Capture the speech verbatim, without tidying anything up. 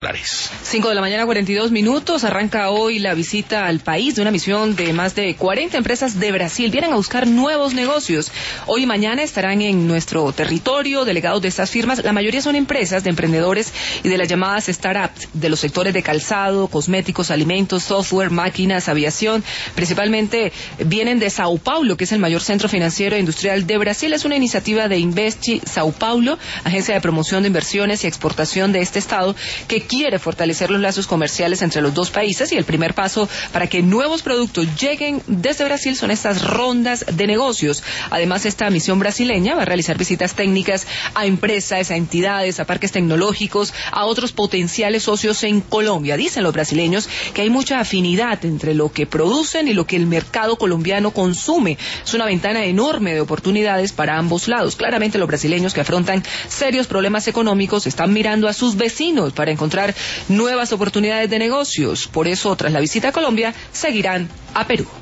cinco de la mañana, cuarenta y dos minutos. Arranca hoy la visita al país de una misión de más de cuarenta empresas de Brasil. Vienen a buscar nuevos negocios. Hoy y mañana estarán en nuestro territorio delegados de estas firmas. La mayoría son empresas de emprendedores y de las llamadas startups de los sectores de calzado, cosméticos, alimentos, software, máquinas, aviación. Principalmente vienen de Sao Paulo, que es el mayor centro financiero e industrial de Brasil. Es una iniciativa de Investi Sao Paulo, agencia de promoción de inversiones y exportación de este estado, que quiere fortalecer los lazos comerciales entre los dos países, y el primer paso para que nuevos productos lleguen desde Brasil son estas rondas de negocios. Además, esta misión brasileña va a realizar visitas técnicas a empresas, a entidades, a parques tecnológicos, a otros potenciales socios en Colombia. Dicen los brasileños que hay mucha afinidad entre lo que producen y lo que el mercado colombiano consume. Es una ventana enorme de oportunidades para ambos lados. Claramente los brasileños, que afrontan serios problemas económicos, están mirando a sus vecinos para encontrar nuevas oportunidades de negocios. Por eso, tras la visita a Colombia, seguirán a Perú.